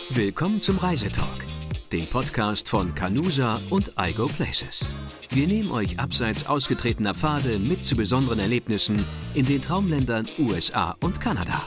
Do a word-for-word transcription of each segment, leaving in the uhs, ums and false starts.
Willkommen zum Reisetalk, dem Podcast von Canusa und I Go Places. Wir nehmen euch abseits ausgetretener Pfade mit zu besonderen Erlebnissen in den Traumländern U S A und Kanada.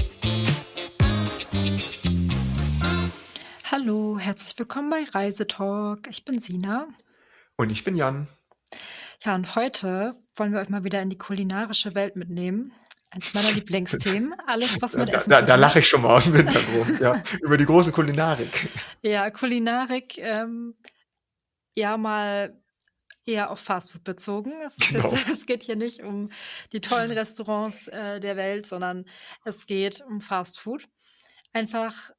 Hallo, herzlich willkommen bei Reisetalk. Ich bin Sina. Und ich bin Jan. Ja, und heute wollen wir euch mal wieder in die kulinarische Welt mitnehmen. Eins meiner Lieblingsthemen. Alles, was mit Da, Essen da, zu da tun lache hat. ich schon mal aus dem Hintergrund, ja, über die große Kulinarik. Ja, Kulinarik, ähm, ja mal eher auf Fastfood bezogen. Es, ist Genau. jetzt, es geht hier nicht um die tollen Restaurants äh, der Welt, sondern es geht um Fastfood. Einfach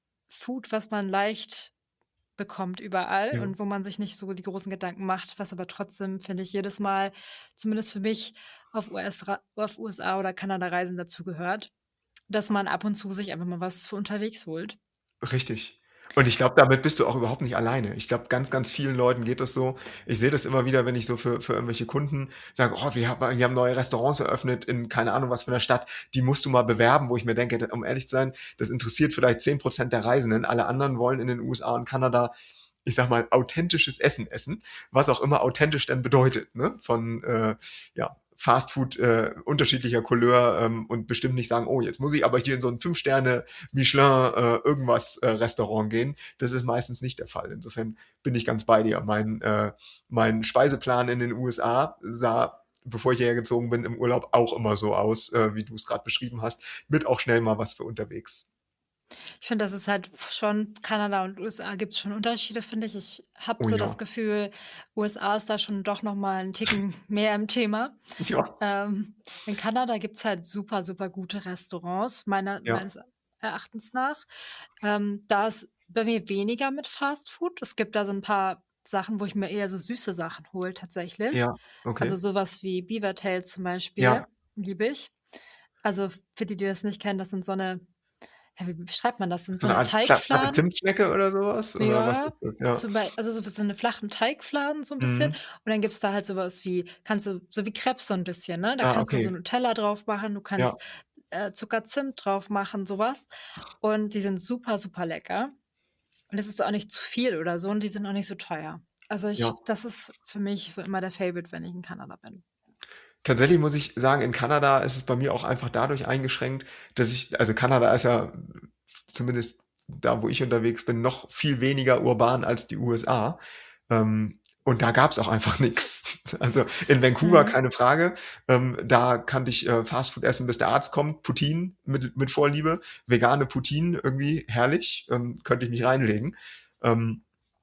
Food, was man leicht bekommt überall Ja. und wo man sich nicht so die großen Gedanken macht, was aber trotzdem, finde ich, jedes Mal, zumindest für mich, auf U S, Ra- auf U S A oder Kanada-Reisen dazugehört, dass man ab und zu sich einfach mal was für unterwegs holt. Richtig. Und ich glaube, damit bist du auch überhaupt nicht alleine. Ich glaube, ganz, ganz vielen Leuten geht das so. Ich sehe das immer wieder, wenn ich so für, für irgendwelche Kunden sage, oh, wir haben, wir haben neue Restaurants eröffnet in keine Ahnung was für einer Stadt, die musst du mal bewerben, wo ich mir denke, um ehrlich zu sein, das interessiert vielleicht zehn Prozent der Reisenden. Alle anderen wollen in den U S A und Kanada, ich sag mal, authentisches Essen essen, was auch immer authentisch denn bedeutet, ne? Von, äh, ja, Fastfood äh, unterschiedlicher Couleur ähm, und bestimmt nicht sagen, oh, jetzt muss ich aber hier in so ein Fünf-Sterne-Michelin äh, irgendwas äh, Restaurant gehen. Das ist meistens nicht der Fall. Insofern bin ich ganz bei dir. Mein, äh, mein Speiseplan in den U S A sah, bevor ich hierher gezogen bin, im Urlaub auch immer so aus, äh, wie du es gerade beschrieben hast. Wird auch schnell mal was für unterwegs. Ich finde, das ist halt schon, Kanada und U S A gibt es schon Unterschiede, finde ich. Ich habe Oh so ja. das Gefühl, U S A ist da schon doch noch mal einen Ticken mehr im Thema. Ja, Ähm, in Kanada gibt es halt super, super gute Restaurants, meiner, ja, meines Erachtens nach. Ähm, da ist bei mir weniger mit Fast Food. Es gibt da so ein paar Sachen, wo ich mir eher so süße Sachen hole, tatsächlich. ja, Also okay. sowas wie Beaver Tails zum Beispiel, Ja, liebe ich. Also für die, die das nicht kennen, das sind so eine, ja, wie beschreibt man das? Das sind so so eine eine Art pla- platte Teigfladen. Zimtschnecke oder sowas? Oder was Ja, ist das? Ja. zum Beispiel, also so, so eine flachen Teigfladen so ein bisschen. Mhm. Und dann gibt's da halt sowas wie, kannst du, so wie Crepes so ein bisschen, ne? Da Ah, kannst du so okay. Nutella drauf machen, du Ja, kannst äh, Zucker-Zimt drauf machen, sowas. Und die sind super, super lecker. Und es ist auch nicht zu viel oder so und die sind auch nicht so teuer. Also ja. ich, das ist für mich so immer der Favorite, wenn ich in Kanada bin. Tatsächlich muss ich sagen, in Kanada ist es bei mir auch einfach dadurch eingeschränkt, dass ich, also Kanada ist ja zumindest da, wo ich unterwegs bin, noch viel weniger urban als die U S A. Ähm, und da gab es auch einfach nichts. Also in Vancouver Mhm. keine Frage. Ähm, da kannte ich äh, Fastfood essen, bis der Arzt kommt. Poutine mit, mit Vorliebe. Vegane Poutine, irgendwie herrlich. Ähm, könnte ich mich reinlegen. Ähm,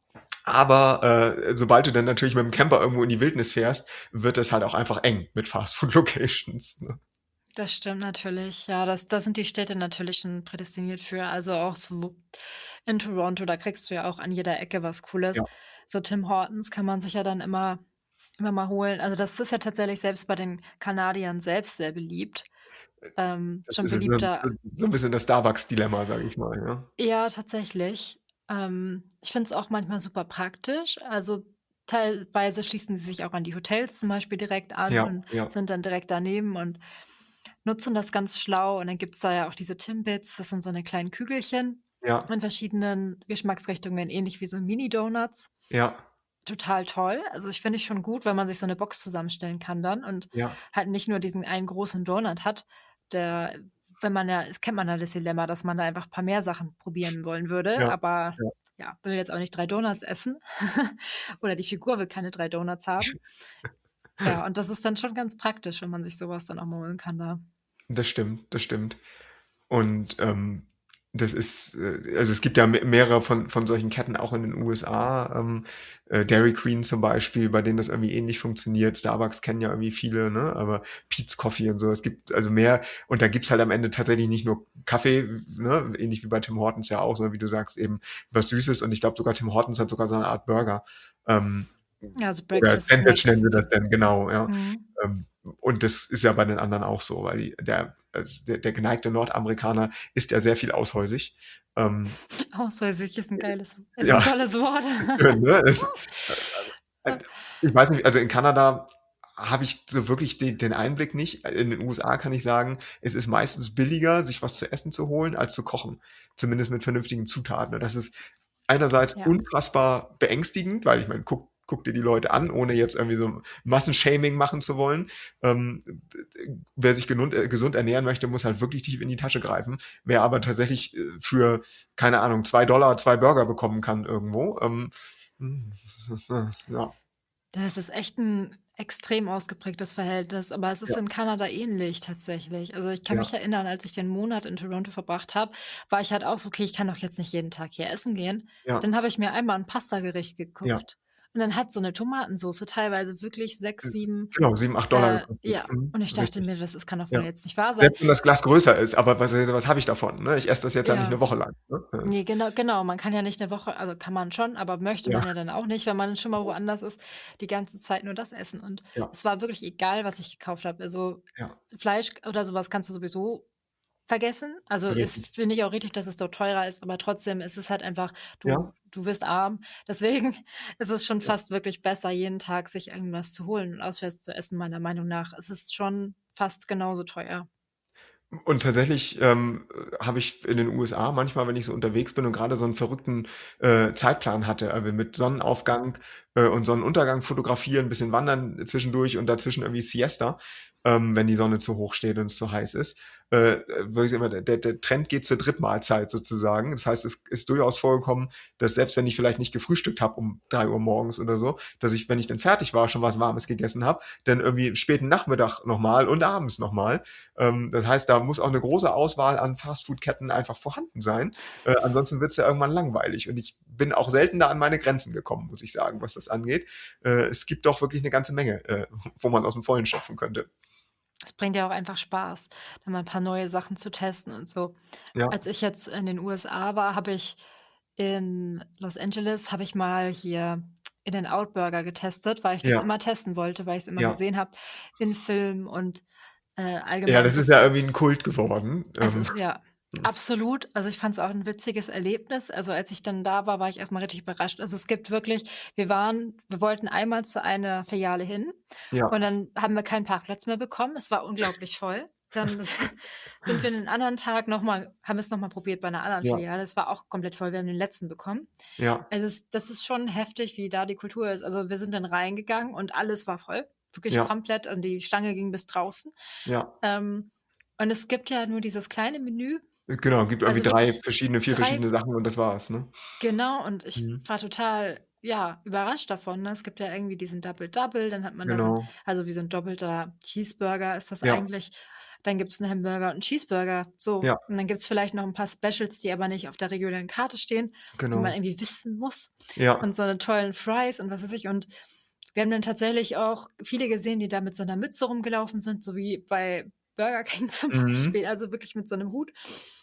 aber äh, sobald du dann natürlich mit dem Camper irgendwo in die Wildnis fährst, wird es halt auch einfach eng mit Fastfood-Locations. Ne? Das stimmt natürlich. Ja, das, da sind die Städte natürlich schon prädestiniert für. Also auch so in Toronto, da kriegst du ja auch an jeder Ecke was Cooles. Ja, So Tim Hortons kann man sich ja dann immer, immer mal holen. Also das ist ja tatsächlich selbst bei den Kanadiern selbst sehr beliebt. Ähm, das schon ist so, so, beliebter. so ein bisschen das Starbucks-Dilemma, sage ich mal. Ja, Ja, tatsächlich. Ähm, ich finde es auch manchmal super praktisch. Also teilweise schließen sie sich auch an die Hotels zum Beispiel direkt an ja, und ja. sind dann direkt daneben und nutzen das ganz schlau. Und dann gibt es da ja auch diese Timbits, das sind so eine kleinen Kügelchen Ja, in verschiedenen Geschmacksrichtungen, ähnlich wie so Mini-Donuts. ja, Total toll. Also ich finde ich schon gut, wenn man sich so eine Box zusammenstellen kann dann und ja, halt nicht nur diesen einen großen Donut hat, der, wenn man ja, das kennt man ja das Dilemma, dass man da einfach ein paar mehr Sachen probieren wollen würde, ja, aber ja. ja, will jetzt auch nicht drei Donuts essen oder die Figur will keine drei Donuts haben. Ja, und das ist dann schon ganz praktisch, wenn man sich sowas dann auch mal holen kann da. Das stimmt, das stimmt. Und ähm, das ist, äh, also es gibt ja me- mehrere von, von solchen Ketten auch in den U S A. Ähm, äh, Dairy Queen zum Beispiel, bei denen das irgendwie ähnlich funktioniert. Starbucks kennen ja irgendwie viele, ne? Aber Peet's Coffee und so. Es gibt also mehr. Und da gibt's halt am Ende tatsächlich nicht nur Kaffee, ne? Ähnlich wie bei Tim Hortons ja auch, sondern wie du sagst, eben was Süßes. Und ich glaube sogar Tim Hortons hat sogar so eine Art Burger. Ähm, Ja, so oder Breakfast Sandwich nennen Snacks. sie das denn, genau, ja. Mhm. Ähm, und das ist ja bei den anderen auch so, weil die, der, also der, der geneigte Nordamerikaner isst ja sehr viel aushäusig. Ähm, Aussäusig ist ein geiles, ist ein ja, tolles Wort. schön, ne? Das, äh, äh, ich weiß nicht, also in Kanada habe ich so wirklich de den Einblick nicht. In den U S A kann ich sagen, es ist meistens billiger, sich was zu essen zu holen, als zu kochen. Zumindest mit vernünftigen Zutaten. Und das ist einerseits Ja. unfassbar beängstigend, weil ich meine, guck guck dir die Leute an, ohne jetzt irgendwie so Massenshaming machen zu wollen. Ähm, wer sich genund, äh, gesund ernähren möchte, muss halt wirklich tief in die Tasche greifen. Wer aber tatsächlich äh, für, keine Ahnung, zwei Dollar zwei Burger bekommen kann irgendwo, ähm, ja. Das ist echt ein extrem ausgeprägtes Verhältnis, aber es ist Ja, in Kanada ähnlich tatsächlich. Also, ich kann ja, mich erinnern, als ich den Monat in Toronto verbracht habe, war ich halt auch so: „Okay, ich kann doch jetzt nicht jeden Tag hier essen gehen.“ ja, Dann habe ich mir einmal 'n Pastagericht ja. gekocht und dann hat so 'ne Tomatensoße teilweise wirklich sechs, sieben Genau, sieben acht Dollar äh, gekostet. ja. Mhm, Und ich dachte richtig. mir: „Das ist kann doch wohl Ja. jetzt nicht wahr sein.“ Selbst wenn das Glas größer ist, aber was was habe ich davon, ne? Ich esse das jetzt ja nicht Ja. eine Woche lang, ne? Ne, Das genau genau. Man kann ja nicht 'ne Woche also, kann man schon, aber möchte ja, man ja dann auch nicht, wenn man schon mal woanders ist, die ganze Zeit nur das essen. Und ja, es war wirklich egal, was ich gekauft habe. Also, ja, Fleisch oder so was kannst du sowieso vergessen. Also, es richtig. finde ich auch richtig, dass es dort teurer ist, aber trotzdem ist es halt einfach Ja, du du wirst arm. Deswegen ist es schon ja. fast wirklich besser, jeden Tag sich irgendwas zu holen und auswärts zu essen, meiner Meinung nach. Es ist schon fast genauso teuer. Und tatsächlich, ähm, äh, habe ich in den U S A manchmal, wenn ich so unterwegs bin und grade so 'n verrückten, äh, Zeitplan hatte, also mit Sonnenaufgang, äh, und Sonnenuntergang fotografieren, bisschen wandern zwischendurch und dazwischen irgendwie Siesta, ähm, wenn die Sonne zu hoch steht und es zu heiß ist. Äh, äh, würde ich immer der der der Trend geht zur Drittmahlzeit sozusagen. Das heißt, es ist durchaus vorgekommen, dass selbst wenn ich vielleicht nicht gefrühstückt habe um drei Uhr morgens oder so, dass ich, wenn ich dann fertig war, schon was Warmes gegessen habe, dann irgendwie späten Nachmittag noch mal und abends noch mal. Ähm, das heißt, da muss auch eine große Auswahl an Fastfood-Ketten einfach vorhanden sein. Äh, ansonsten wird's ja irgendwann langweilig. Und ich bin auch selten da an meine Grenzen gekommen, muss ich sagen, was das angeht. Äh, es gibt doch wirklich eine ganze Menge, äh, wo man aus dem Vollen schöpfen könnte. Es bringt ja auch einfach Spaß, da mal 'n paar neue Sachen zu testen und so. Ja, Als ich jetzt in den U S A war, habe ich in Los Angeles habe ich mal hier In-N-Out Burger getestet, weil ich das ja, immer testen wollte, weil ich's immer ja. gesehen habe in Filmen und, äh, Ja, allgemein das ist ist ja es irgendwie 'n Kult geworden. es Ähm, ist ja absolut also, ich fand es auch 'n witziges Erlebnis. Also, als ich dann da war, war ich erst mal richtig überrascht. Also, es gibt wirklich wir waren wir wollten einmal zu einer Filiale hin ja, und dann haben wir keinen Parkplatz mehr bekommen. Es war unglaublich voll. Dann sind wir 'nen anderen Tag noch mal haben wir's noch mal probiert bei 'ner anderen ja, Filiale. Es war auch komplett voll. Wir haben den letzten bekommen. ja, Also, es das ist schon heftig, wie da die Kultur ist. Also, wir sind dann reingegangen und alles war voll, wirklich ja, komplett und die Schlange ging bis draußen. ja. Ähm, und es gibt ja nur dieses kleine Menü, Genau, gibt irgendwie also drei wirklich verschiedene vier drei verschiedene Sachen und das war's, ne? genau, und ich Mhm. war total, ja, überrascht davon, ne? Es gibt ja irgendwie diesen Double Double, dann hat man da so 'n Genau. also wie so 'n doppelter Cheeseburger ist das Ja, eigentlich. Dann gibt's 'n Hamburger und 'n Cheeseburger, so. ja, Und dann gibt's vielleicht noch 'n paar Specials, die aber nicht auf der regulären Karte stehen, die man genau. irgendwie wissen muss Ja, und so 'ne tollen Fries und was weiß ich. Und wir haben dann tatsächlich auch viele gesehen, die da mit so 'ner Mütze rumgelaufen sind, so wie bei Burger King zum mhm. Beispiel, also wirklich mit so 'nem Hut.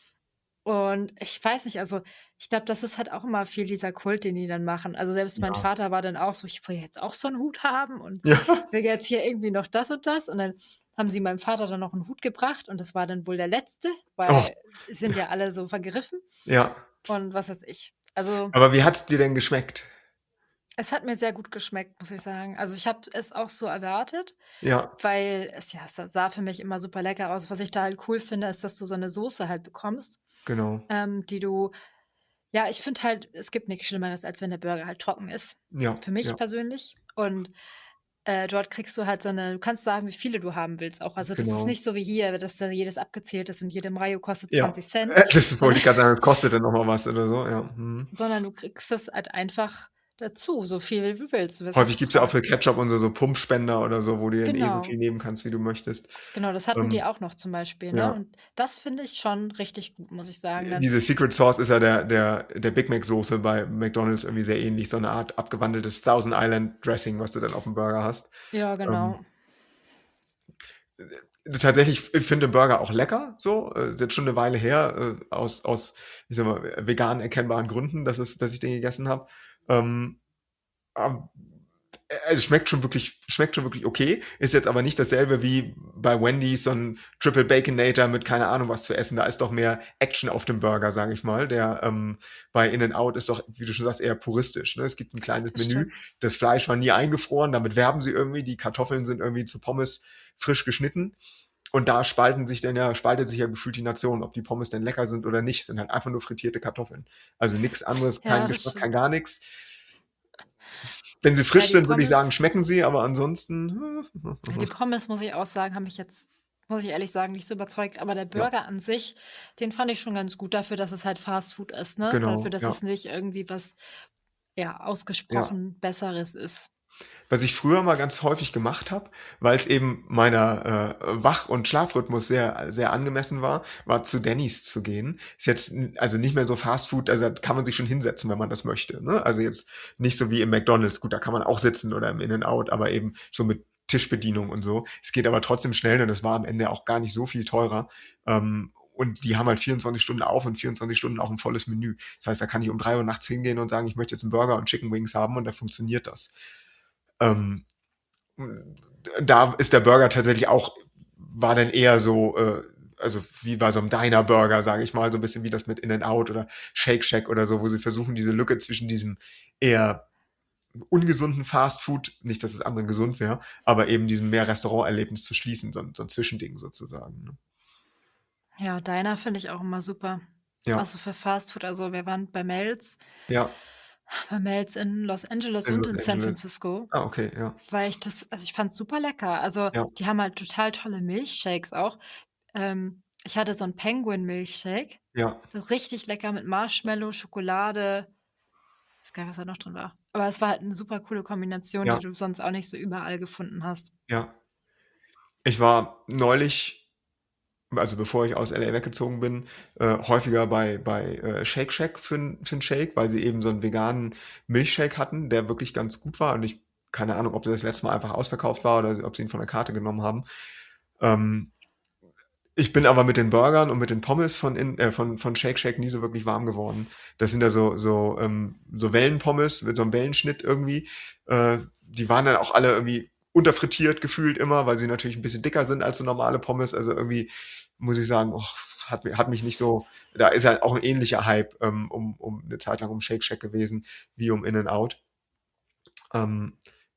Und ich weiß nicht, also, ich glaube, das ist halt auch immer viel dieser Kult, den die dann machen. Also, selbst mein Ja. Vater war dann auch so: „Ich will jetzt auch so 'n Hut haben und Ja, will jetzt hier irgendwie noch das und das.“ Und dann haben sie meinem Vater dann noch 'n Hut gebracht und das war dann wohl der letzte, oh, weil es sind ja alle so vergriffen ja. und was weiß ich. Also, Aber wie hat's dir denn geschmeckt? es hat mir sehr gut geschmeckt, muss ich sagen. Also, ich habe es auch so erwartet, Ja, weil es ja, es sah für mich immer super lecker aus. Was ich da halt cool finde, ist, dass du so 'ne Soße halt bekommst, genau. ähm, die du ja, ich finde halt, es gibt nix Schlimmeres, als wenn der Burger halt trocken ist, Ja, für mich ja, persönlich. Und, äh, dort kriegst du halt so 'ne du kannst sagen, wie viele du haben willst auch. Also, das ist genau. nicht so wie hier, dass da jedes abgezählt ist und jede Mayo kostet Ja. zwanzig Cent, Äh, das wollte sondern ich grad sagen, das kostet dann noch mal was oder so, ja. Mhm. sondern du kriegst es halt einfach dazu, so viel wie du willst. Du wirst nicht Häufig gibt's ja auch gefragt. für Ketchup und so so Pumpspender oder so, wo du dir 'n eh so Genau, viel nehmen kannst, wie du möchtest. genau, das hatten die Ähm, auch noch zum Beispiel, ne? ja. Und das finde ich schon richtig gut, muss ich sagen. Dann Diese Secret Sauce ist ja der der der Big Mac Soße bei McDonald's irgendwie sehr ähnlich, so 'ne Art abgewandeltes Thousand Island Dressing, was du dann aufm Burger hast. ja, Ähm, genau. tatsächlich, ich finde Burger auch lecker so. Äh, ist jetzt schon 'ne Weile her, äh, aus aus, ich sage mal, vegan erkennbaren Gründen, dass es dass ich den gegessen habe. Ähm, ähm also schmeckt schon wirklich, schmeckt schon wirklich okay, ist jetzt aber nicht dasselbe wie bei Wendy's, so ein Triple Baconator mit keine Ahnung was zu essen. Da ist doch mehr Action auf dem Burger, sage ich mal. Der ähm, bei In-N-Out ist doch, wie du schon sagst, eher puristisch. Ne? Es gibt ein kleines Das Menü, stimmt. das Fleisch war nie eingefroren, damit werben sie irgendwie, die Kartoffeln sind irgendwie zu Pommes frisch geschnitten. Und da spalten sich dann ja, spaltet sich ja gefühlt die Nation, ob die Pommes denn lecker sind oder nicht. Sind halt einfach nur frittierte Kartoffeln. Also nichts anderes, kein Ja, das Geschmack, kein stimmt. gar nichts. Wenn sie Ja, frisch die sind, würde ich sagen, Pommes, schmecken sie, aber ansonsten. ja, die Pommes, muss ich auch sagen, haben mich jetzt, muss ich ehrlich sagen, nicht so überzeugt. Aber der Ja, Burger an sich, den fand ich schon ganz gut dafür, dass es halt Fast Food ist, ne? Dafür, genau, dass ja, es nicht irgendwie was, ja, ja. ausgesprochen Besseres ist. Was ich früher mal ganz häufig gemacht habe, weil es eben meiner äh, Wach- und Schlafrhythmus sehr, sehr angemessen war, war zu Denny's zu gehen. Ist jetzt n- also nicht mehr so Fast Food, also da kann man sich schon hinsetzen, wenn man das möchte. Ne? Also jetzt nicht so wie im McDonald's, gut, da kann man auch sitzen oder im In-N-Out, aber eben so mit Tischbedienung und so. Es geht aber trotzdem schnell und es war am Ende auch gar nicht so viel teurer. Ähm, und die haben halt vierundzwanzig Stunden auf und vierundzwanzig Stunden auch ein volles Menü. Das heißt, da kann ich um drei Uhr nachts hingehen und sagen, ich möchte jetzt einen Burger und Chicken Wings haben und da funktioniert das. Ähm, Da ist der Burger tatsächlich auch, war dann eher so, äh, also wie bei so einem Diner-Burger, sage ich mal, so ein bisschen wie das mit In-N-Out oder Shake Shack oder so, wo sie versuchen, diese Lücke zwischen diesem eher ungesunden Fast Food, nicht, dass es anderen gesund wäre, aber eben diesem mehr Restauranterlebnis zu schließen, so, ein- so ein Zwischending sozusagen. Ne? Ja, Diner finde ich auch immer super. Ja, Also für Fast Food, also wir waren bei Mel's, ja, bei Mel's in Los Angeles in und Los in San Angeles. Francisco, Ah, okay, ja, weil ich das, also ich fand es super lecker. Also ja, die haben halt total tolle Milchshakes auch. Ähm, ich hatte so einen Penguin-Milchshake, ja, so richtig lecker mit Marshmallow, Schokolade. Ich weiß gar nicht, was da noch drin war. Aber es war halt eine super coole Kombination, die ja, du sonst auch nicht so überall gefunden hast. ja. Ich war neulich, also bevor ich aus L A weggezogen bin, äh, häufiger bei, bei äh, Shake Shack für, n- für einen Shake, weil sie eben so einen veganen Milchshake hatten, der wirklich ganz gut war. Und ich, keine Ahnung, ob das letzte Mal einfach ausverkauft war oder ob sie ihn von der Karte genommen haben. Ähm, Ich bin aber mit den Burgern und mit den Pommes von, in, äh, von, von Shake Shack nie so wirklich warm geworden. Das sind ja so, so, ähm, so Wellenpommes mit so einem Wellenschnitt irgendwie. Äh, die waren dann auch alle irgendwie unterfrittiert gefühlt immer, weil sie natürlich ein bisschen dicker sind als so normale Pommes. Also irgendwie muss ich sagen, oh, hat, mi- hat mich nicht so, da ist ja auch ein ähnlicher Hype ähm, um, um eine Zeit lang um Shake Shack gewesen, wie um In-N-Out. Ähm,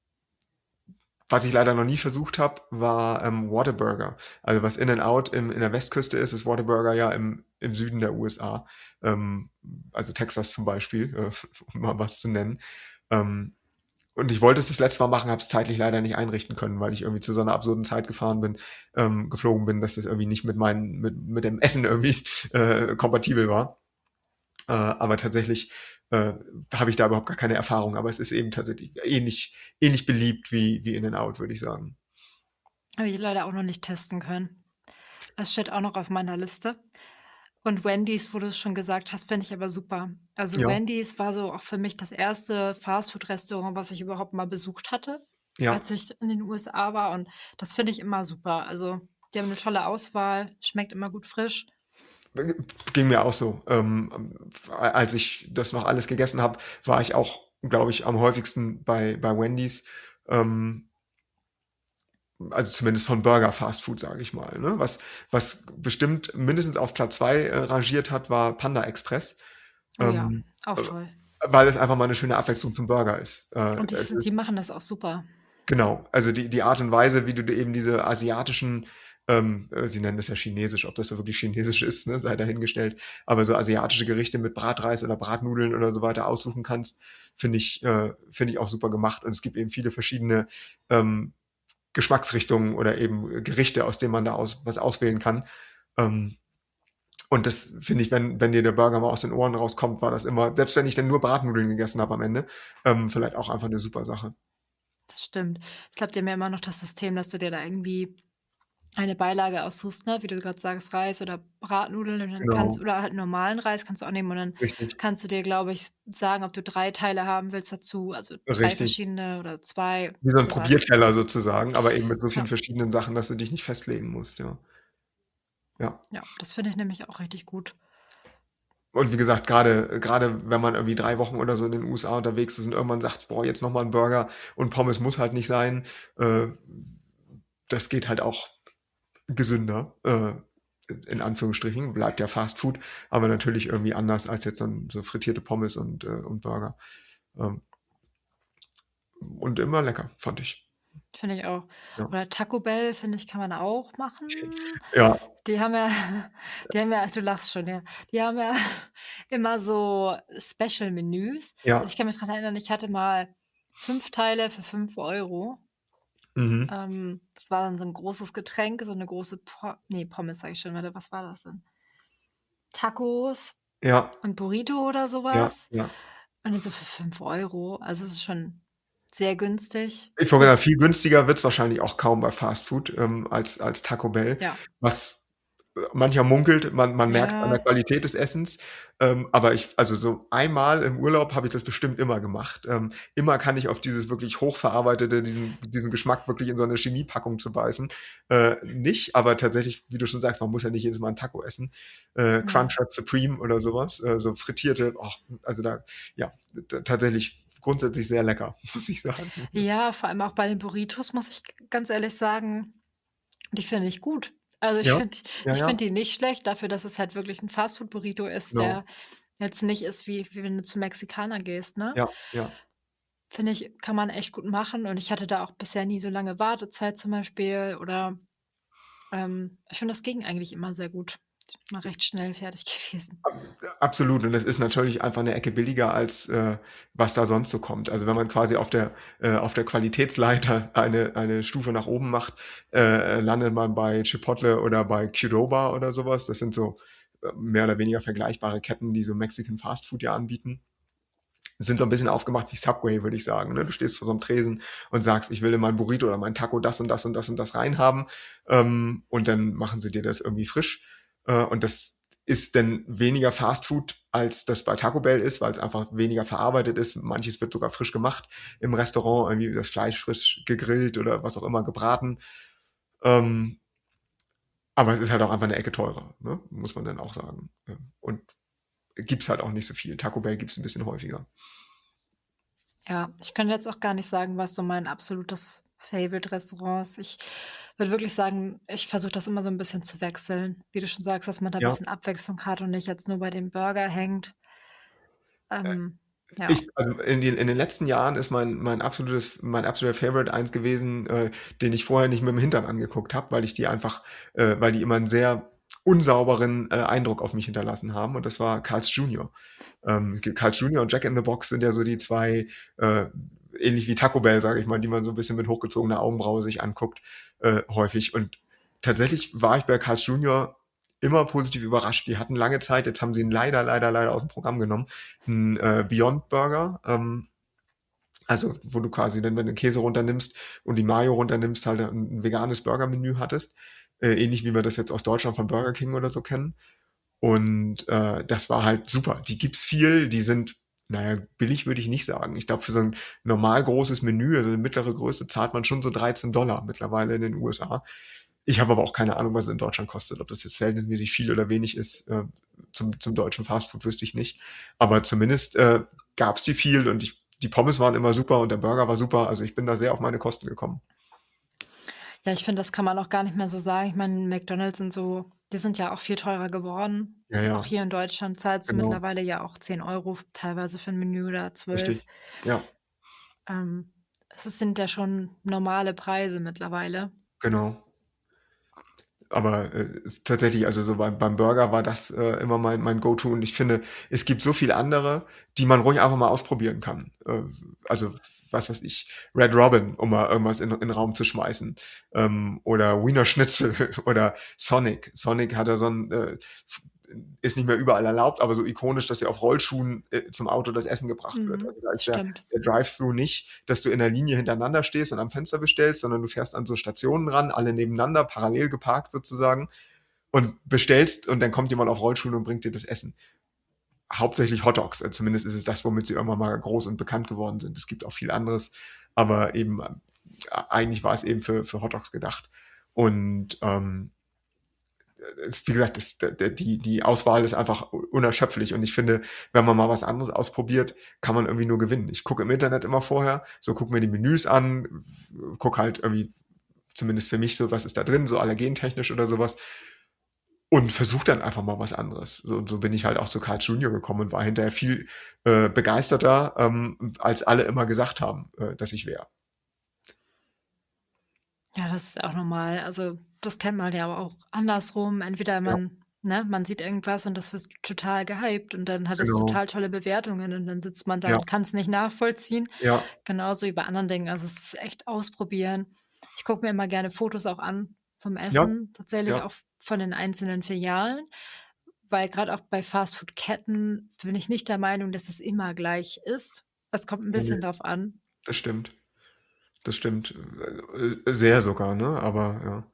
Was ich leider noch nie versucht habe, war ähm, Whataburger. Also was In-N-Out im, in der Westküste ist, ist Whataburger ja im, im Süden der U S A. Ähm, also Texas zum Beispiel, äh, um mal was zu nennen. Ähm, und ich wollte es das letzte Mal machen, habe es zeitlich leider nicht einrichten können, weil ich irgendwie zu so einer absurden Zeit gefahren bin, ähm, geflogen bin, dass das irgendwie nicht mit meinen, mit, mit dem Essen irgendwie äh, kompatibel war. Äh, aber tatsächlich äh, habe ich da überhaupt gar keine Erfahrung. Aber es ist eben tatsächlich ähnlich, ähnlich beliebt wie, wie In-N-Out, würde ich sagen. Habe ich leider auch noch nicht testen können. Das steht auch noch auf meiner Liste. Und Wendy's, wo du es schon gesagt hast, finde ich aber super. Also Ja, Wendy's war so auch für mich das erste Fastfood-Restaurant, was ich überhaupt mal besucht hatte, ja. als ich in den U S A war. Und das finde ich immer super. Also die haben eine tolle Auswahl, schmeckt immer gut frisch. Ging mir auch so. Ähm, als ich das noch alles gegessen habe, war ich auch, glaube ich, am häufigsten bei, bei Wendy's. Ähm, also zumindest von Burger Fast Food, sage ich mal. Ne? Was, was bestimmt mindestens auf Platz zwei äh, rangiert hat, war Panda Express. Oh ja, Ähm, auch äh, toll. Weil es einfach mal eine schöne Abwechslung zum Burger ist. Äh, Und die, es s- die ist machen das auch super. Genau, also die, die Art und Weise, wie du dir eben diese asiatischen, ähm, äh, sie nennen das ja chinesisch, ob das so wirklich chinesisch ist, ne, sei dahingestellt, aber so asiatische Gerichte mit Bratreis oder Bratnudeln oder so weiter aussuchen kannst, finde ich, äh, finde ich auch super gemacht. Und es gibt eben viele verschiedene ähm, Geschmacksrichtungen oder eben Gerichte, aus denen man da aus, was auswählen kann. Ähm, und das finde ich, wenn, wenn dir der Burger mal aus den Ohren rauskommt, war das immer, selbst wenn ich dann nur Bratnudeln gegessen habe am Ende, ähm, vielleicht auch einfach eine super Sache. Das stimmt. Ich glaube, die haben ja immer noch das System, dass du dir da irgendwie eine Beilage aussuchst, ne? Wie du gerade sagst, Reis oder Bratnudeln und dann kannst Genau, oder halt normalen Reis kannst du auch nehmen und dann richtig. kannst du dir, glaube ich, sagen, ob du drei Teile haben willst dazu, also drei Richtig. verschiedene oder zwei, Wie so 'n sowas. Probierteller sozusagen, aber eben mit so vielen Ja, verschiedenen Sachen, dass du dich nicht festlegen musst, ja. Ja. ja, das finde ich nämlich auch richtig gut. und wie gesagt, gerade gerade wenn man irgendwie drei Wochen oder so in den U S A unterwegs ist und irgendwann sagt: „Boah, jetzt noch mal 'n Burger und Pommes muss halt nicht sein." Äh, das geht halt auch gesünder, äh, in Anführungsstrichen, bleibt ja Fast Food, aber natürlich irgendwie anders als jetzt dann so frittierte Pommes und, äh, und Burger. Ähm, und immer lecker, fand ich. Finde ich auch. Ja. Oder Taco Bell, finde ich, kann man auch machen. Ja, Die haben ja die haben ja du lachst schon, ja. Die haben ja immer so Special-Menüs. Also, ja. ich kann mich dran erinnern, ich hatte mal fünf Teile für fünf Euro. Mhm. Ähm, das war dann so 'n großes Getränk, so 'ne große Po ne, Pommes sage ich schon. Warte, was war das denn? Tacos Ja, und Burrito oder so ja, was. ja. Und dann so für fünf Euro. Also, es ist schon sehr günstig. Ich wollte Die sagen, viel günstiger wird's wahrscheinlich auch kaum bei Fast Food, ähm, als als Taco Bell, ja. was äh, mancher munkelt, man man merkt's an der Ja. Qualität des Essens. Ähm, aber ich also, so einmal im Urlaub habe ich das bestimmt immer gemacht. Ähm, immer kann ich auf dieses wirklich hochverarbeitete, diesen diesen Geschmack wirklich in so 'ne Chemiepackung zu beißen, äh, nicht. Aber tatsächlich, wie du schon sagst, man muss ja nicht jedes Mal 'n Taco essen. Äh, Ne. Crunchwrap Supreme oder so was, äh, so frittierte, ach, also da ja, t tatsächlich grundsätzlich sehr lecker, muss ich sagen. Ja, vor allem auch bei den Burritos muss ich g ganz ehrlich sagen, die finde ich gut. Also, ich Ja, finde ja, ich finde ja, die nicht schlecht dafür, dass es halt wirklich 'n Fastfood-Burrito ist, genau. der jetzt nicht ist wie wie wenn du zum Mexikaner gehst, ne? Ja, ja. Finde ich, kann man echt gut machen und ich hatte da auch bisher nie so lange Wartezeit zum Beispiel oder, ähm, ich finde, das ging eigentlich immer sehr gut. Immer recht schnell fertig gewesen. Absolut, und es ist natürlich einfach 'ne Ecke billiger als, äh, was da sonst so kommt. Also, wenn man quasi auf der äh, auf der Qualitätsleiter eine eine Stufe nach oben macht, äh, landet man bei Chipotle oder bei Qdoba oder so was. Das sind so, äh, mehr oder weniger vergleichbare Ketten, die so Mexican Fast Food ja anbieten. Sind so 'n bisschen aufgemacht wie Subway, würde ich sagen, ne? Du stehst vor so 'nem Tresen und sagst: „Ich will in meinen Burrito oder meinen Taco das und das und das und das reinhaben." Ähm, und dann machen sie dir das irgendwie frisch. Äh, und das ist dann weniger Fast Food, als das bei Taco Bell ist, weil's einfach weniger verarbeitet ist. Manches wird sogar frisch gemacht im Restaurant, irgendwie das Fleisch frisch gegrillt oder was auch immer, gebraten. Ähm, aber es ist halt auch einfach 'ne Ecke teurer, ne? Muss man dann auch sagen. Ähm, und gibt's halt auch nicht so viel. Taco Bell gibt's 'n bisschen häufiger. Ja, ich könnte jetzt auch gar nicht sagen, was so mein absolutes Favorite-Restaurant ist. Ich würde wirklich sagen, ich versuche das immer so 'n bisschen zu wechseln. Wie du schon sagst, dass man da Ja. bisschen Abwechslung hat und nicht jetzt nur bei dem Burger hängt. Ähm, ja. Ich also, in den in den letzten Jahren ist mein mein absolutes mein absoluter Favorite eins gewesen, äh, den ich vorher nicht mit dem Hintern angeguckt habe, weil ich die einfach äh, weil die immer 'n sehr unsauberen, äh, Eindruck auf mich hinterlassen haben, und das war Carl's Junior. Ähm, g Carl's Junior und Jack in the Box sind ja so die zwei, äh, ähnlich wie Taco Bell, sage ich mal, die man so 'n bisschen mit hochgezogener Augenbraue sich anguckt, äh, häufig. Und tatsächlich war ich bei Carl's Junior immer positiv überrascht. Die hatten lange Zeit, jetzt haben sie ihn leider, leider, leider aus'm Programm genommen, 'n, äh, Beyond Burger, ähm, also, wo du quasi dann, wenn du Käse runternimmst und die Mayo runternimmst, halt 'n 'n veganes Burgermenü hattest, äh, ähnlich wie wir das jetzt aus Deutschland von Burger King oder so kennen. Und, äh, das war halt super. Die gibt's viel, die sind, na ja, billig würde ich nicht sagen. Ich glaube, für so 'n normal großes Menü, also 'ne mittlere Größe, zahlt man schon so dreizehn Dollar mittlerweile in den U S A. Ich habe aber auch keine Ahnung, was es in Deutschland kostet. Ob das jetzt verhältnismäßig viel oder wenig ist, äh, zum zum deutschen Fastfood wüsste ich nicht. Aber zumindest, äh, gab's die viel und ich die Pommes waren immer super und der Burger war super. Also, ich bin da sehr auf meine Kosten gekommen. Ja, ich finde, das kann man auch gar nicht mehr so sagen. Ich meine, McDonald's und so, die sind ja auch viel teurer geworden. Ja, Auch ja, hier in Deutschland zahlst du genau, mittlerweile ja auch zehn Euro teilweise für 'n Menü oder richtig. zwölf. Ja, Ähm, es sind ja schon normale Preise mittlerweile. genau. Aber, äh, ist tatsächlich, also, so beim beim Burger war das, äh, immer mein mein Go-to, und ich finde, es gibt so viele andere, die man ruhig einfach mal ausprobieren kann. Äh, also, was weiß ich, Red Robin, um mal irgendwas in in 'n Raum zu schmeißen, ähm, oder Wiener Schnitzel oder Sonic. Sonic hat ja so 'n, äh, f ist nicht mehr überall erlaubt, aber so ikonisch, dass ja auf Rollschuhen, äh, zum Auto das Essen gebracht wird. Mhm, Also, da ist der stimmt. der Drive-Thru nicht, dass du in der Linie hintereinander stehst und am Fenster bestellst, sondern du fährst an so Stationen ran, alle nebeneinander, parallel geparkt sozusagen, und bestellst, und dann kommt jemand auf Rollschuhen und bringt dir das Essen. Hauptsächlich Hotdogs, äh, zumindest ist es das, womit sie irgendwann mal groß und bekannt geworden sind. Es gibt auch viel anderes, aber eben, äh, eigentlich war es eben für für Hotdogs gedacht. Und, ähm ist, wie gesagt, ist, die, die Auswahl ist einfach unerschöpflich. Und ich finde, wenn man mal was anderes ausprobiert, kann man irgendwie nur gewinnen. Ich gucke im Internet immer vorher, so gucke mir die Menüs an, gucke halt irgendwie, zumindest für mich so, was ist da drin, so allergentechnisch oder sowas. Und versuche dann einfach mal was anderes. So, und so bin ich halt auch zu Carl Junior gekommen und war hinterher viel äh, begeisterter, ähm, als alle immer gesagt haben, äh, dass ich wäre. Ja, das ist auch normal. Also, das kennt man ja aber auch andersrum. Entweder Ja, man ne, man sieht irgendwas und das wird total gehypt und dann hat es genau. total tolle Bewertungen und dann sitzt man da Ja, und kann's nicht nachvollziehen. ja, Genauso wie bei anderen Dingen. Also, es ist echt ausprobieren. Ich gucke mir immer gerne Fotos auch an vom ja, Essen, tatsächlich ja, auch von den einzelnen Filialen, weil gerade auch bei Fastfood-Ketten bin ich nicht der Meinung, dass es immer gleich ist. Es kommt ein ne, bisschen drauf an. das stimmt. Das stimmt. Äh, Sehr sogar, ne? Aber ja.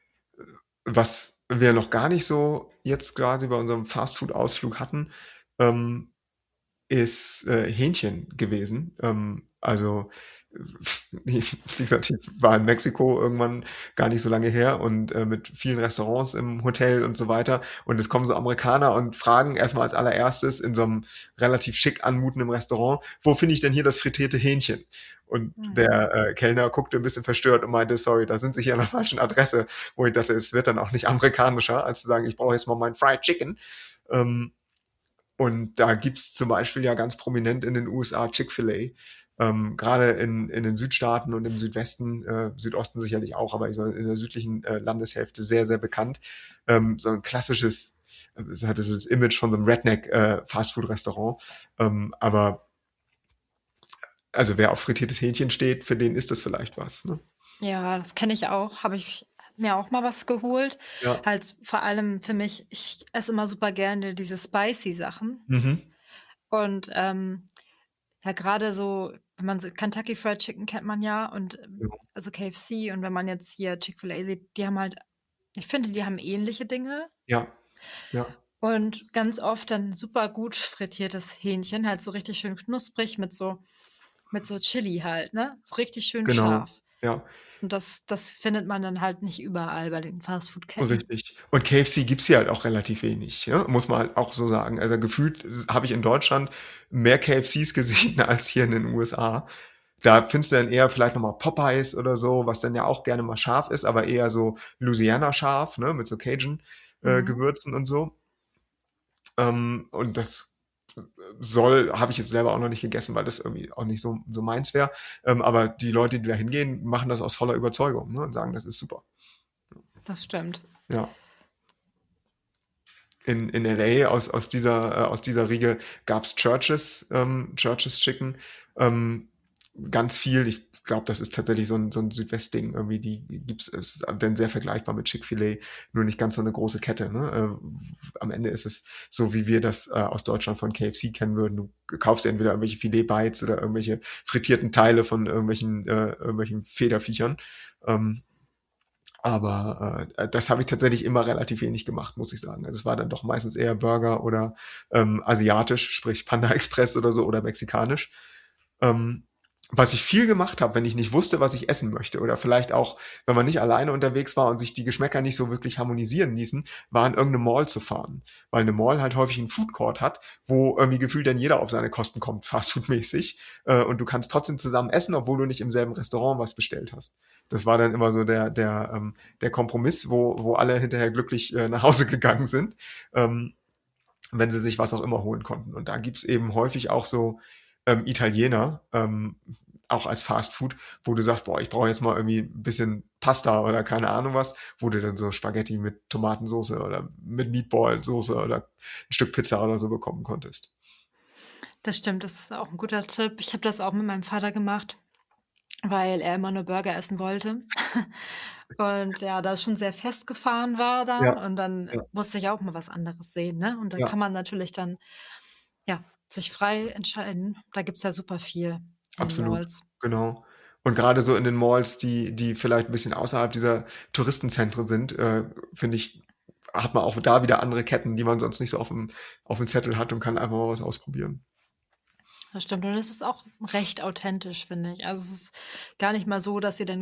Was wir noch gar nicht so jetzt quasi bei unserem Fastfood-Ausflug hatten, ähm, ist äh, Hähnchen gewesen. Ähm, also, wie gesagt, ich war in Mexiko irgendwann gar nicht so lange her und äh, mit vielen Restaurants im Hotel und so weiter. Und es kommen so Amerikaner und fragen erstmal als allererstes in so einem relativ schick anmutenden Restaurant, wo finde ich denn hier das frittierte Hähnchen? Und Mhm. der äh, Kellner guckte ein bisschen verstört und meinte, sorry, da sind Sie hier an der falschen Adresse. Wo ich dachte, es wird dann auch nicht amerikanischer, als zu sagen, ich brauche jetzt mal mein Fried Chicken. Ähm, und da gibt's zum Beispiel ja ganz prominent in den U S A Chick-fil-A. Ähm, gerade in, in den Südstaaten und im Südwesten, äh, Südosten sicherlich auch, aber so in der südlichen äh, Landeshälfte sehr, sehr bekannt. Ähm, so ein klassisches, äh, es hat das Image von so einem Redneck-Fastfood-Restaurant. Ähm, aber also wer auf frittiertes Hähnchen steht, für den ist das vielleicht was. Ne? Ja, das kenne ich auch. Habe ich mir auch mal was geholt. Ja. Halt vor allem für mich, ich esse immer super gerne diese spicy Sachen. Mhm. Und ähm, ja, gerade so, wenn man so Kentucky Fried Chicken kennt man ja und ähm, Genau. also K F C und wenn man jetzt hier Chick-fil-A sieht, die haben halt, ich finde, die haben ähnliche Dinge Ja, ja, und ganz oft dann super gut frittiertes Hähnchen, halt so richtig schön knusprig mit so mit so Chili halt, ne? So richtig schön genau. scharf. Ja. Und das das findet man dann halt nicht überall bei den Fastfood-Ketten. Richtig. Und K F C gibt's hier halt auch relativ wenig, ja, muss man halt auch so sagen. Also gefühlt s habe ich in Deutschland mehr K F Cs gesehen als hier in den U S A. Da findest du dann eher vielleicht noch mal Popeyes oder so, was dann ja auch gerne mal scharf ist, aber eher so Louisiana scharf, ne, mit so Cajun, äh, Mhm. Gewürzen und so. Ähm, und das soll habe ich jetzt selber auch noch nicht gegessen, weil das irgendwie auch nicht so so meins wäre. Ähm, aber die Leute, die da hingehen, machen das aus voller Überzeugung, ne, und sagen, das ist super. Das stimmt. Ja. In, in L A aus, aus dieser, äh, aus dieser Riege gab's Churches, ähm, Churches Chicken. Ähm, ganz viel. Ich glaube, das ist tatsächlich so ein, so ein Südwestding. Irgendwie, die gibt's, es ist dann sehr vergleichbar mit Chick-fil-A, nur nicht ganz so eine große Kette. Ne? Äh, am Ende ist es so, wie wir das äh, aus Deutschland von K F C kennen würden. Du kaufst dir entweder irgendwelche Filet-Bites oder irgendwelche frittierten Teile von irgendwelchen, äh, irgendwelchen Federviechern. Ähm, aber äh, das habe ich tatsächlich immer relativ wenig gemacht, muss ich sagen. Also es war dann doch meistens eher Burger oder ähm, asiatisch, sprich Panda Express oder so oder mexikanisch. Ähm, was ich viel gemacht habe, wenn ich nicht wusste, was ich essen möchte oder vielleicht auch, wenn man nicht alleine unterwegs war und sich die Geschmäcker nicht so wirklich harmonisieren ließen, war in irgendeine Mall zu fahren. Weil eine Mall halt häufig einen Food Court hat, wo irgendwie gefühlt dann jeder auf seine Kosten kommt, fastfoodmäßig. Äh, und du kannst trotzdem zusammen essen, obwohl du nicht im selben Restaurant was bestellt hast. Das war dann immer so der, der, ähm, der Kompromiss, wo, wo alle hinterher glücklich äh, nach Hause gegangen sind, ähm, wenn sie sich was auch immer holen konnten. Und da gibt's eben häufig auch so ähm, Italiener, ähm, auch als Fastfood, wo du sagst, boah, ich brauche jetzt mal irgendwie ein bisschen Pasta oder keine Ahnung was, wo du dann so Spaghetti mit Tomatensauce oder mit Meatballsoße oder ein Stück Pizza oder so bekommen konntest. Das stimmt, das ist auch ein guter Tipp. Ich habe das auch mit meinem Vater gemacht, weil er immer nur Burger essen wollte. Und ja, das schon sehr festgefahren war dann Ja, und dann ja, musste ich auch mal was anderes sehen, ne? Und da ja, kann man natürlich dann, ja, sich frei entscheiden. Da gibt's ja super viel in den absolut, Malls. genau. Und gerade so in den Malls, die, die vielleicht ein bisschen außerhalb dieser Touristenzentren sind, äh, finde ich, hat man auch da wieder andere Ketten, die man sonst nicht so auf dem, auf dem Zettel hat und kann einfach mal was ausprobieren. Das stimmt und es ist auch recht authentisch, finde ich. Also, es ist gar nicht mal so, dass sie dann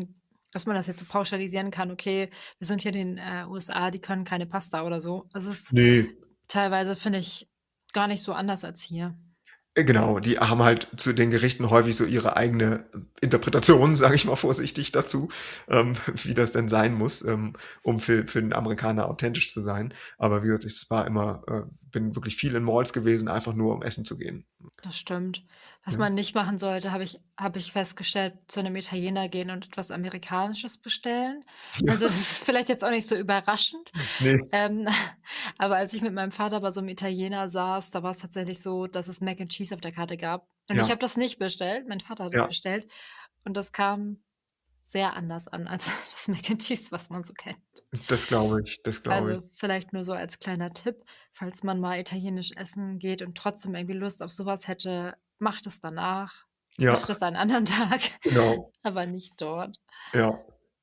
dass man das jetzt so pauschalisieren kann, okay, wir sind hier in den äh, U S A, die können keine Pasta oder so. Das ist Nee. teilweise, finde ich, gar nicht so anders als hier. Äh, Genau, die haben halt zu den Gerichten häufig so ihre eigene Interpretation, sage ich mal vorsichtig dazu, ähm, wie das denn sein muss, ähm, um für, für den Amerikaner authentisch zu sein. Aber wie gesagt, ich war immer, äh, bin wirklich viel in Malls gewesen, einfach nur um essen zu gehen. Das stimmt. Was Ja. man nicht machen sollte, habe ich, habe ich festgestellt, zu einem Italiener gehen und etwas Amerikanisches bestellen. Ja. Also das ist vielleicht jetzt auch nicht so überraschend. Nee. Ähm, aber als ich mit meinem Vater bei so einem Italiener saß, da war es tatsächlich so, dass es Mac and Cheese auf der Karte gab. Und Ja. ich habe das nicht bestellt. Mein Vater hat es Ja. bestellt. Und das kam sehr anders an als das Mac and Cheese, was man so kennt. Das glaube ich, das glaube ich. Also vielleicht nur so als kleiner Tipp, falls man mal italienisch essen geht und trotzdem irgendwie Lust auf sowas hätte, macht es danach. Ja, Macht es einen anderen Tag, genau. aber nicht dort. Ja.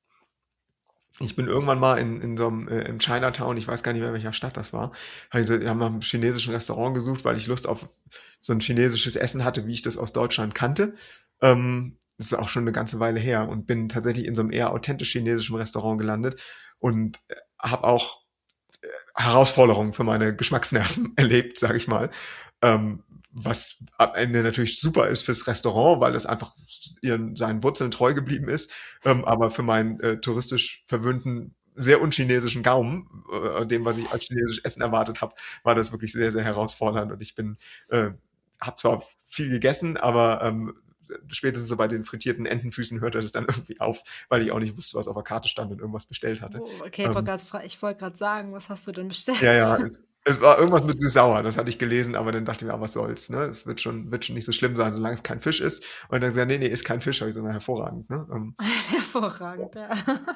Ich bin irgendwann mal in, in so einem, äh, im Chinatown, ich weiß gar nicht mehr, in welcher Stadt das war, habe ich so, wir haben nach einem chinesischen Restaurant gesucht, weil ich Lust auf so ein chinesisches Essen hatte, wie ich das aus Deutschland kannte. Ähm, das ist auch schon eine ganze Weile her und bin tatsächlich in so einem eher authentisch chinesischen Restaurant gelandet und äh, habe auch äh, Herausforderungen für meine Geschmacksnerven erlebt, sage ich mal. Ähm, was am Ende natürlich super ist fürs Restaurant, weil es einfach ihren, seinen Wurzeln treu geblieben ist. Ähm, aber für meinen äh, touristisch verwöhnten, sehr unchinesischen Gaumen, äh, dem, was ich als chinesisches Essen erwartet habe, war das wirklich sehr, sehr herausfordernd. Und ich bin, äh, habe zwar viel gegessen, aber ähm, spätestens so bei den frittierten Entenfüßen hörte das dann irgendwie auf, weil ich auch nicht wusste, was auf der Karte stand und irgendwas bestellt hatte. Oh, okay, ich Ähm, wollte gerade ich wollt grad sagen, was hast du denn bestellt? ja, ja, es, es war irgendwas mit süß-sauer, das hatte ich gelesen, aber dann dachte ich mir, ah, was soll's, ne? Es wird schon, wird schon nicht so schlimm sein, solange es kein Fisch ist. Und dann gesagt, nee, nee, ist kein Fisch, habe ich so, na, hervorragend, ne? Ähm, Hervorragend, ja.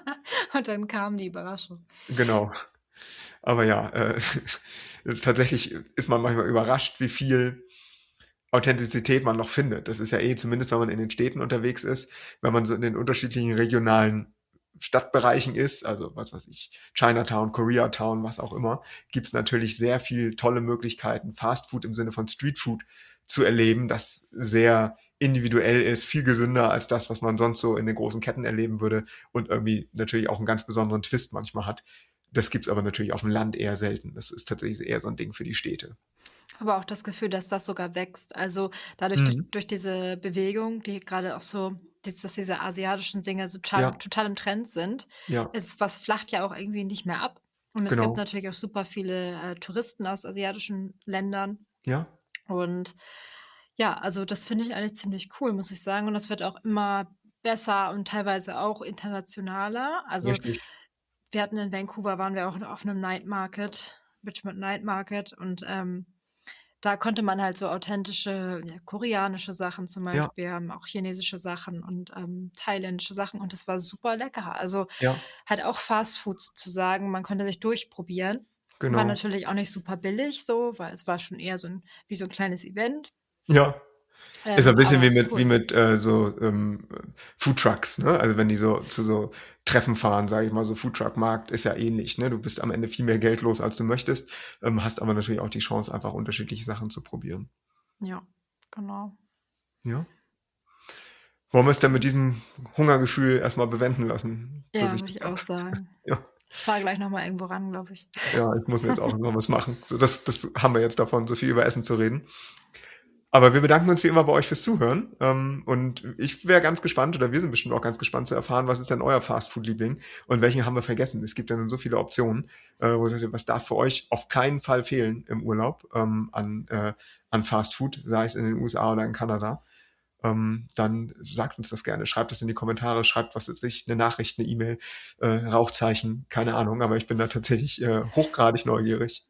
Und dann kam die Überraschung. genau. Aber ja, äh, tatsächlich ist man manchmal überrascht, wie viel Authentizität man noch findet. Das ist ja eh, zumindest wenn man in den Städten unterwegs ist, wenn man so in den unterschiedlichen regionalen Stadtbereichen ist, also was weiß ich, Chinatown, Koreatown, was auch immer, gibt es natürlich sehr viel tolle Möglichkeiten, Fastfood im Sinne von Streetfood zu erleben, das sehr individuell ist, viel gesünder als das, was man sonst so in den großen Ketten erleben würde und irgendwie natürlich auch einen ganz besonderen Twist manchmal hat. Das gibt's aber natürlich auf dem Land eher selten. Das ist tatsächlich eher so ein Ding für die Städte. Aber auch das Gefühl, dass das sogar wächst. Also dadurch, durch, Mhm. durch diese Bewegung, die gerade auch so, dass dass diese asiatischen Dinge so total, Ja, total im Trend sind, ja, ist was flacht ja auch irgendwie nicht mehr ab. Und es gibt genau. natürlich auch super viele äh, Touristen aus asiatischen Ländern. Ja, Und ja, also das finde ich eigentlich ziemlich cool, muss ich sagen. Und das wird auch immer besser und teilweise auch internationaler. Also richtig. wir hatten in Vancouver, waren wir auch auf einem Night Market, Richmond Night Market. Und ähm, da konnte man halt so authentische ja, koreanische Sachen zum Ja, Beispiel haben, auch chinesische Sachen und ähm, thailändische Sachen. Und das war super lecker. Also ja, halt auch Fast Food sozusagen. Man konnte sich durchprobieren. War genau. natürlich auch nicht super billig so, weil es war schon eher so ein, wie so ein kleines Event. Ja. Ist ein Ähm, bisschen aber wie ist mit, wie cool. mit äh, so ähm, Foodtrucks, ne? Also wenn die so zu so Treffen fahren, sage ich mal, so Foodtruck-Markt ist ja ähnlich, ne? Du bist am Ende viel mehr Geld los, als du möchtest, ähm, hast aber natürlich auch die Chance, einfach unterschiedliche Sachen zu probieren. Ja, genau. Ja. Wollen wir es denn mit diesem Hungergefühl erstmal bewenden lassen, dass Ja, ich würde ich jetzt auch auch, sagen. ja, Ich fahre gleich nochmal irgendwo ran, glaube ich. ja, ich muss mir jetzt auch noch was machen. So, das, das haben wir jetzt davon, so viel über Essen zu reden. Aber wir bedanken uns wie immer bei euch fürs Zuhören. Ähm, und ich wäre ganz gespannt, oder wir sind bestimmt auch ganz gespannt zu erfahren, was ist denn euer Fastfood-Liebling und welchen haben wir vergessen. Es gibt ja nun so viele Optionen, äh, wo ihr sagt, was darf für euch auf keinen Fall fehlen im Urlaub ähm, an, äh, an Fastfood, sei es in den U S A oder in Kanada. Ähm, dann sagt uns das gerne. Schreibt es in die Kommentare, schreibt was ist wichtig, eine Nachricht, eine E-Mail, äh, Rauchzeichen, keine Ahnung. Aber ich bin da tatsächlich äh, hochgradig neugierig.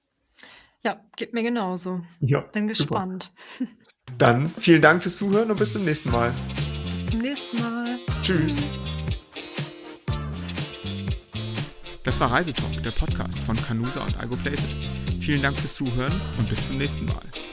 Ja, geht mir genauso. Ja, Bin super. gespannt. Dann vielen Dank fürs Zuhören und bis zum nächsten Mal. Bis zum nächsten Mal. Tschüss. Das war Reisetalk, der Podcast von Canusa und Igo Places. Vielen Dank fürs Zuhören und bis zum nächsten Mal.